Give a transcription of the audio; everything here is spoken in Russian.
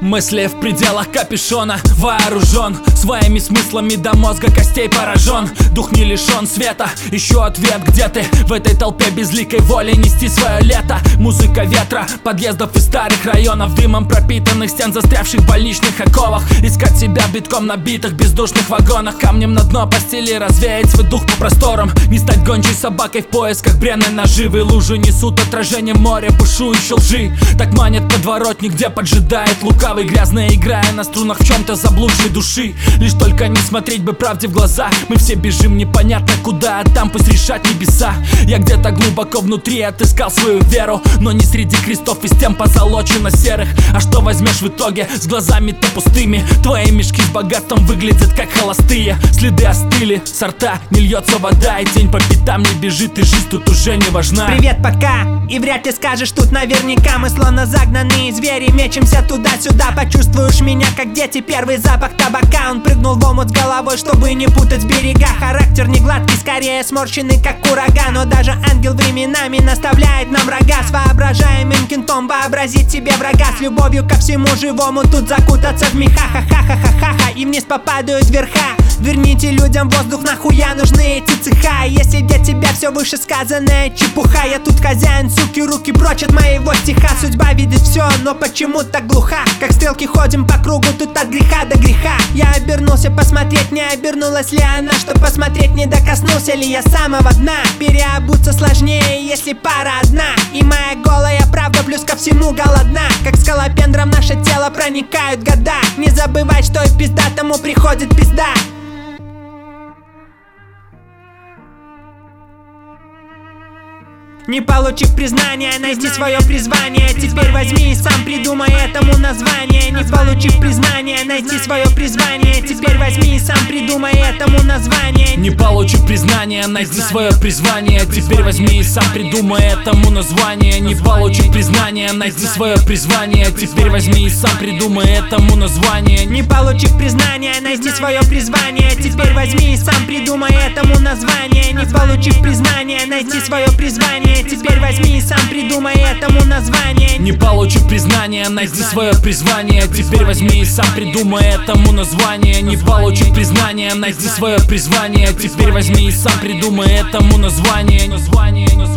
Мысли в пределах капюшона, вооружен своими смыслами до мозга костей поражен. Дух не лишен света, ищу ответ, где ты в этой толпе безликой воли нести свое лето. Музыка ветра, подъездов из старых районов, дымом пропитанных стен, застрявших в больничных оковах. Искать себя битком набитых бездушных вагонах, камнем на дно постели, развеять свой дух по просторам. Не стать гончей собакой в поисках бренной наживы. Лужи несут отражение моря бушующей лжи. Так манит подворотник, где поджидает лукавый, грязная играя на струнах в чем-то заблудшей души. Лишь только не смотреть бы правде в глаза. Мы все бежим непонятно куда, а там пусть решат небеса. Я где-то глубоко внутри отыскал свою веру, но не среди крестов и стен позолочено-серых. А что возьмешь в итоге с глазами-то пустыми? Твои мешки с богатством выглядят как холостые. Следы остыли, со рта не льется вода, и тень по пятам не бежит, и жизнь тут уже не важна. Привет, пока, и вряд ли скажешь тут наверняка. Мы словно загнанные звери, мечемся туда-сюда. Почувствуешь меня, как дети, первый запах табака. Он прыгнул в омут с головой, чтобы не путать берега. Характер не гладкий, скорее сморщенный, как ураган. Но даже ангел временами наставляет нам рога. С воображаемым кентом вообразить себе врага. С любовью ко всему живому тут закутаться в меха. Ха-ха-ха-ха-ха, и вниз попадают верха. Верните людям воздух, нахуя нужны эти цеха? Если для тебя все вышесказанное чепуха, я тут хозяин, суки, руки прочь от моего стиха. Судьба видит все, но почему так глуха? Как стрелки ходим по кругу, тут от греха до греха. Я обернулся посмотреть, не обернулась ли она, что посмотреть, не докоснулся ли я самого дна. Переобуться сложнее, если пара одна, и моя голая правда плюс ко всему голодна. Как скалопендром наше тело проникают года. Не забывай, что и пиздатому приходит пизда. Не получив признания, найти свое призвание. Теперь возьми и сам придумай этому название. Не получив признания, найти свое призвание. Теперь возьми и сам придумай этому название. Не получив признания, найти свое призвание. Теперь возьми и сам придумай этому название. Не получив признания, найти свое призвание. Теперь возьми и сам придумай этому название. Не получив признания, найти свое призвание. Теперь возьми и сам придумай этому название. Не получив признания, найти свое призвание. Теперь возьми и сам придумай этому название. Не получив признания, найти свое призвание. Теперь возьми и сам придумай этому название. Не получив признания, найти свое призвание. Теперь возьми и сам придумай этому название.